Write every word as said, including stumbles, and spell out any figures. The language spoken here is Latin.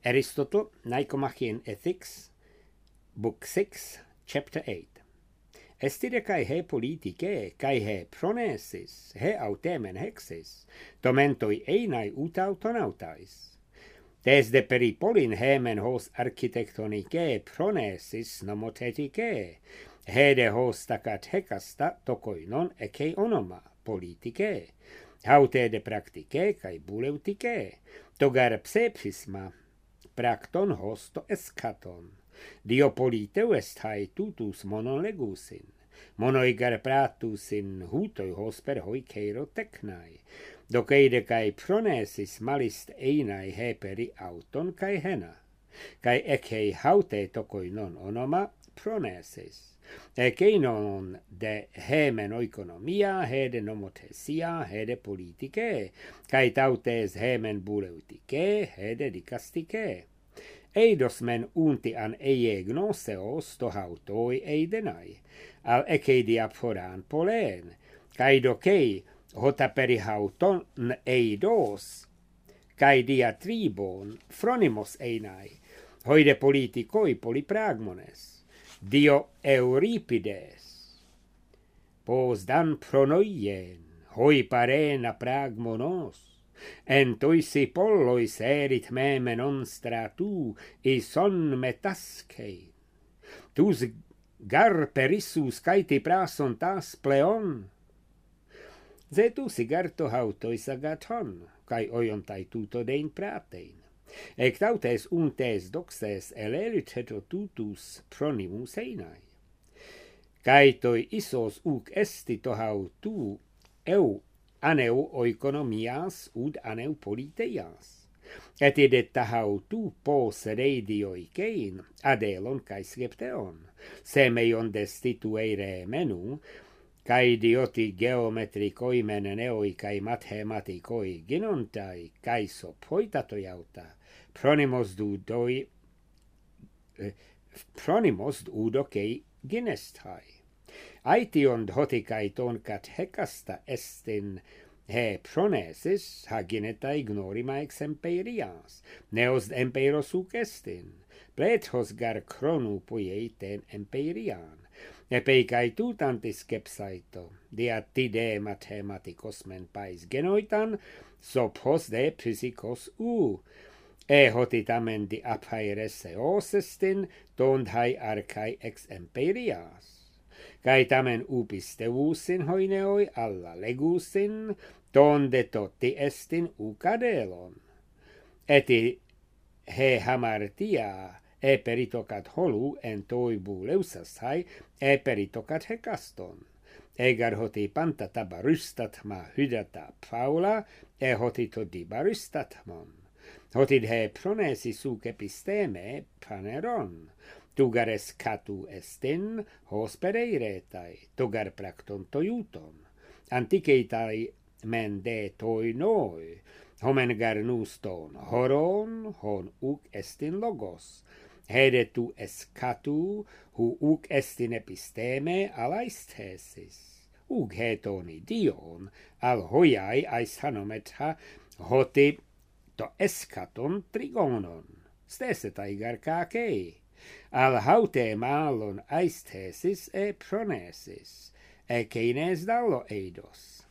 Aristotle, Nicomachean Ethics, Book six, Chapter eight. Estire cae he politicae, cae he pronesis, he autemen hexis, domentoi einai ut autonautais. Desde peripolin hemen hos architectonicae pronesis nomoteticae, hede hos tacat hecasta tokoinon ecce onoma politicae, haute de practicae cae buleuticae, togar psephisma, practon hosto eschaton. Dio politeu est hae tutus monon legusin, monoigar pratus in hutoi hosper hoi ceiro tecnae, doceide cae pronesis malist einai heperi auton cae hena, cae ecei haute tokoinon onoma pronesis, ecei non de hemen oikonomia, hede nomothesia, hede politicae, cae tautes hemen buleuticae, hede dicasticae. Eidos men unti an eie gnoseos to hautoi eidenai, al ecei diaphoran polen, cae docei hota peri hauton eidos, cae diatribon phronimos einai, hoide politikoi polypragmones, dio Euripides, pos dan pronoien, hoi parena pragmonos, entoisi pollois erit memenon stratu, ison metascein. Tus gar perissus caeti prason tas pleon. Zetus igarto hautois agaton, cae oiontai tuto dein pratein. Ectautes untes doxes elerit heto tutus pronimus einai. Caetoi isos uc esti to hautu eu aneu oikonomias ud aneu politeias. Et idetta hautu pos reidioikein adelon cae skepteon, semeion destituere menu, cae dioti geometricoi meneneoi cae mathematicoi ginontai cae sopoitatoi auta, pronimos dudoi, eh, pronimos dudocei ginestai. Aetion hoticae toncat hecasta estin he pronesis, haginetai ignorima ex emperias, neos emperos uc estin, plethos gar chronu puieiten emperian, epeicae tutantis skepsaito, diatide mathematicos men pais genoitan, sophos de physicos u, e hotitamen di aphaerese os estin, dond hae arcae ex emperias. Cae tamen upistevusin hoineoi alla legusin, donde toti estin ucadelon. Eti he hamartia e peritocat holu en toi buleusasai e peritocat hecaston. Egar hoti panta tabarustatma hydata paula e hoti to dibarustatmon. Hotid he pronesis uc episteme paneron. Tugar escatu estin hos pereiretai, tugar practon toiuton. Anticeitai men de toi noi, homen gar nuston horon, hon uc estin logos. Hede tu escatu, hu uc estin episteme alaisthesis. Uc hetoni dion, al hoiai ais hanometra hoti to escaton trigonon. Stesetai gar cacei. Al haute malon aisthesis e pronesis, e ceines dallo eidos.